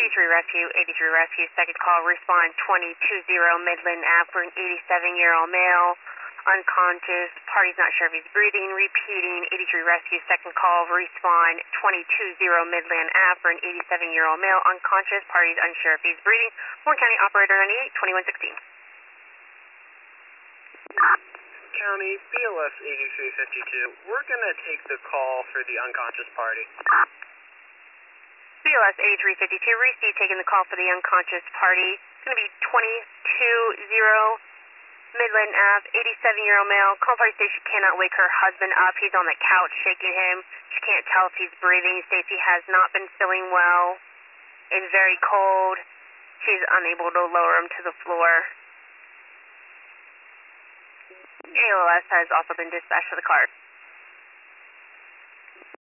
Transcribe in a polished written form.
83 Rescue, 83 Rescue, second call, respond 220 Midland Ave for an 87-year-old male, unconscious, party's not sure if he's breathing, repeating, 83 Rescue, second call, respond 220 Midland Ave for an 87-year-old male, unconscious, party's unsure if he's breathing, Warren County Operator 98, 2116. County, BLS 8352, we're going to take the call for the unconscious party. BLS 8352, receive taking the call for the unconscious party. It's going to be 220 Midland Ave, 87-year-old male. Call party says she cannot wake her husband up. He's on the couch shaking him. She can't tell if he's breathing. States he has not been feeling well. It's very cold. She's unable to lower him to the floor. ALS has also been dispatched to the car.